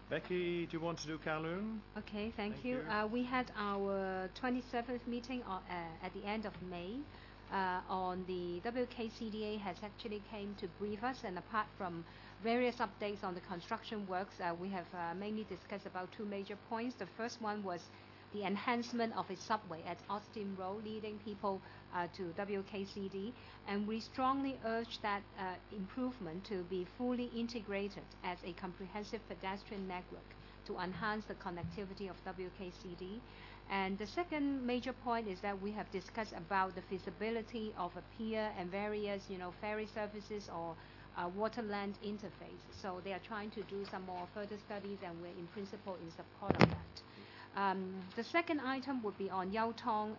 Becky, do you want to do Kowloon? Okay, thank Thank you. you. We had our 27th meeting at the end of May. On the WKCDA has actually came to brief us, and apart from various updates on the construction works, we have mainly discussed about two major points. The first one was the enhancement of a subway at Austin Road, leading people to WKCD, and we strongly urge that improvement to be fully integrated as a comprehensive pedestrian network to enhance the connectivity of WKCD. And the second major point is that we have discussed about the feasibility of a pier and various, ferry services or waterland interface. So they are trying to do some more further studies, and we're in principle in support of that. The second item would be on Yau Tong,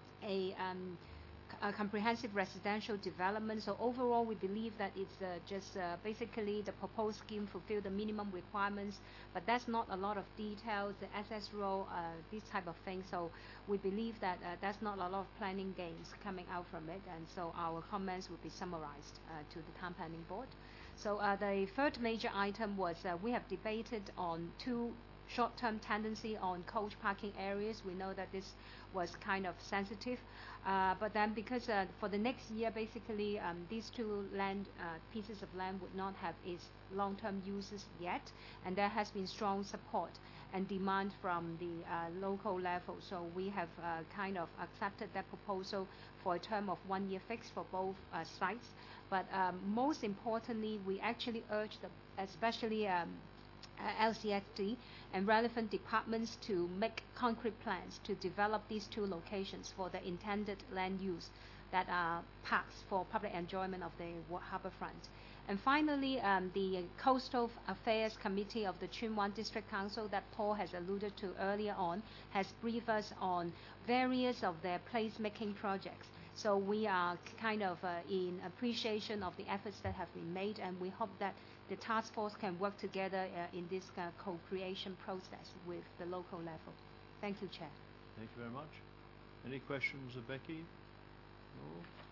a comprehensive residential development. So overall, we believe that it's just basically the proposed scheme fulfill the minimum requirements, but that's not a lot of details, the SS row, these type of things. So we believe that that's not a lot of planning gains coming out from it, and so our comments will be summarized to the town planning board. So the third major item was we have debated on two short-term tendency on coach parking areas. We know that this was kind of sensitive, but then because for the next year, basically these two pieces of land would not have its long-term uses yet, and there has been strong support and demand from the local level. So we have kind of accepted that proposal for a term of 1 year fixed for both sites. But most importantly, we actually urge especially LCSD and relevant departments to make concrete plans to develop these two locations for the intended land use that are parks for public enjoyment of the harbourfront. And finally, the Coastal Affairs Committee of the Tsuen Wan District Council that Paul has alluded to earlier on has briefed us on various of their placemaking projects. So we are kind of in appreciation of the efforts that have been made, and we hope that the task force can work together in this co-creation process with the local level. Thank you, Chair. Thank you very much. Any questions of Becky? No?